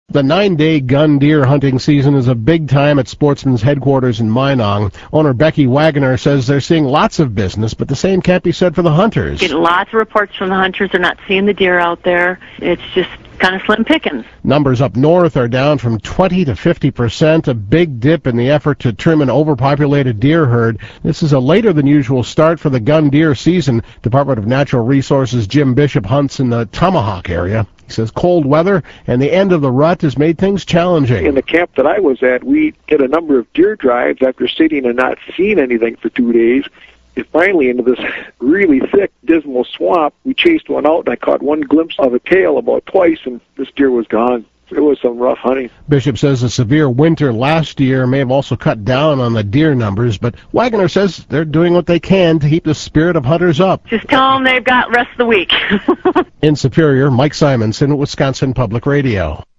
The 9-day gun deer hunting season is a big time at Sportsman's headquarters in Minong. Owner Becky Wagner says they're seeing lots of business, but the same can't be said for the hunters. Get lots of reports from the hunters. They're not seeing the deer out there. It's just kind of slim pickings. Numbers up north are down from 20 to 50%, a big dip in the effort to trim an overpopulated deer herd. This is a later than usual start for the gun deer season. Department of Natural Resources Jim Bishop hunts in the Tomahawk area. He says cold weather and the end of the rut has made things challenging. In the camp that I was at, we did a number of deer drives after sitting and not seeing anything for 2 days. And finally, into this really thick, dismal swamp, we chased one out, and I caught one glimpse of a tail about twice, and this deer was gone. It was some rough hunting. Bishop says a severe winter last year may have also cut down on the deer numbers, but Wagner says they're doing what they can to keep the spirit of hunters up. Just tell them they've got rest of the week. In Superior, Mike Simonson, Wisconsin Public Radio.